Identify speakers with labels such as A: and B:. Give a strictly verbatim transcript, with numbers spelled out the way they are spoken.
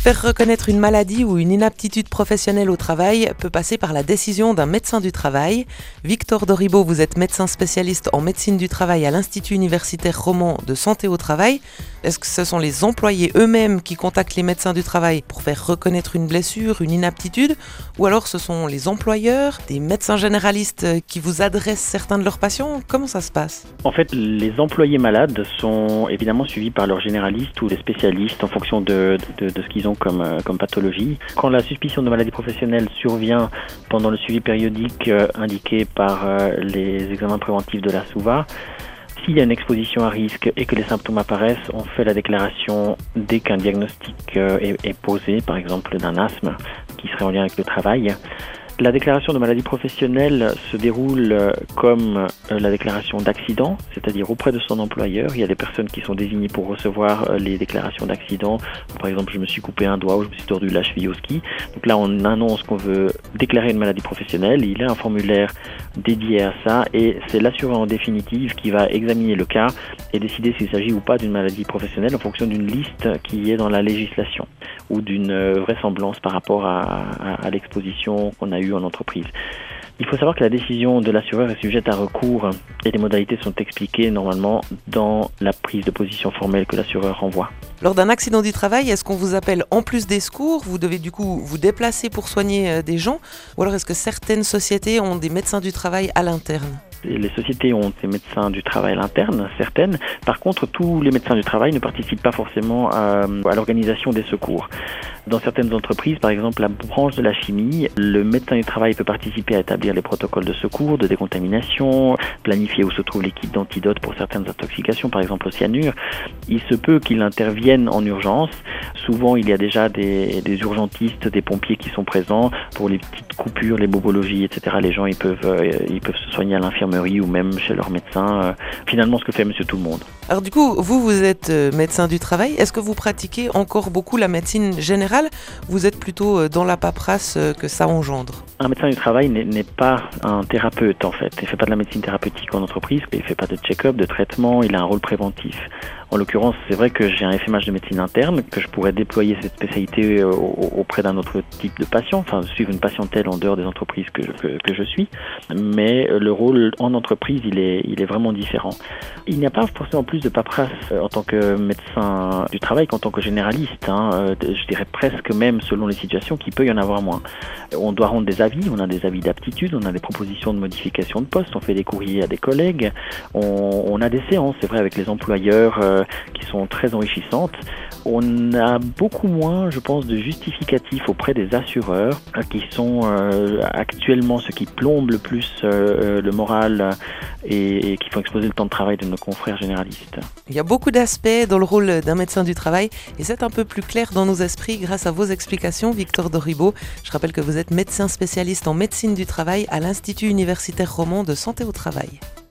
A: Faire reconnaître une maladie ou une inaptitude professionnelle au travail peut passer par la décision d'un médecin du travail. Victor Doribo, vous êtes médecin spécialiste en médecine du travail à l'Institut universitaire roman de santé au travail. Est-ce que ce sont les employés eux-mêmes qui contactent les médecins du travail pour faire reconnaître une blessure, une inaptitude, ou alors ce sont les employeurs, des médecins généralistes qui vous adressent certains de leurs patients? Comment ça se passe?
B: En fait, les employés malades sont évidemment suivis par leurs généralistes ou les spécialistes en fonction de, de, de ce qu'ils ont comme, comme pathologie. Quand la suspicion de maladie professionnelle survient pendant le suivi périodique euh, indiqué par euh, les examens préventifs de la SOUVA, s'il y a une exposition à risque et que les symptômes apparaissent, on fait la déclaration dès qu'un diagnostic euh, est, est posé, par exemple d'un asthme qui serait en lien avec le travail. La déclaration de maladie professionnelle se déroule comme la déclaration d'accident, c'est-à-dire auprès de son employeur. Il y a des personnes qui sont désignées pour recevoir les déclarations d'accident. Par exemple, je me suis coupé un doigt ou je me suis tordu la cheville au ski. Donc là, on annonce qu'on veut déclarer une maladie professionnelle. Il y a un formulaire dédié à ça et c'est l'assureur en définitive qui va examiner le cas et décider s'il s'agit ou pas d'une maladie professionnelle en fonction d'une liste qui est dans la législation ou d'une vraisemblance par rapport à, à, à l'exposition qu'on a eue en entreprise. Il faut savoir que la décision de l'assureur est sujette à recours et les modalités sont expliquées normalement dans la prise de position formelle que l'assureur renvoie.
A: Lors d'un accident du travail, est-ce qu'on vous appelle en plus des secours? Vous devez du coup vous déplacer pour soigner des gens? Ou alors est-ce que certaines sociétés ont des médecins du travail à l'interne?
B: Les sociétés ont des médecins du travail à l'interne, certaines. Par contre, tous les médecins du travail ne participent pas forcément à, à l'organisation des secours. Dans certaines entreprises, par exemple la branche de la chimie, le médecin du travail peut participer à établir les protocoles de secours, de décontamination, planifier où se trouve l'équipe d'antidote pour certaines intoxications, par exemple au cyanure. Il se peut qu'il intervienne en urgence. Souvent, il y a déjà des, des urgentistes, des pompiers qui sont présents pour les petites coupures, les bobologies, et cetera. Les gens, ils peuvent, euh, ils peuvent se soigner à l'infirmerie ou même chez leur médecin. Euh, finalement, ce que fait Monsieur Tout-le-Monde.
A: Alors du coup, vous, vous êtes médecin du travail. Est-ce que vous pratiquez encore beaucoup la médecine générale? Vous êtes plutôt dans la paperasse que ça engendre?
B: Un médecin du travail n'est, n'est pas un thérapeute en fait. Il ne fait pas de la médecine thérapeutique en entreprise, il ne fait pas de check-up, de traitement, il a un rôle préventif. En l'occurrence, c'est vrai que j'ai un F M H de médecine interne, que je pourrais déployer cette spécialité auprès d'un autre type de patient, enfin suivre une patientèle en dehors des entreprises que je, que, que je suis, mais le rôle en entreprise, il est, il est vraiment différent. Il n'y a pas forcément plus de paperasse en tant que médecin du travail qu'en tant que généraliste, hein. Je dirais presque même selon les situations qu'il peut y en avoir moins. On doit rendre des avis, on a des avis d'aptitude, on a des propositions de modification de poste, on fait des courriers à des collègues, on, on a des séances, c'est vrai, avec les employeurs euh, qui sont très enrichissantes. On a beaucoup moins, je pense, de justificatifs auprès des assureurs euh, qui sont euh, actuellement ceux qui plombent le plus euh, le moral et, et qui font exploser le temps de travail de nos confrères généralistes.
A: Il y a beaucoup d'aspects dans le rôle d'un médecin du travail et c'est un peu plus clair dans nos esprits grâce à vos explications, Victor Doribo. Je rappelle que vous êtes médecin spécialiste en médecine du travail à l'Institut universitaire roman de santé au travail.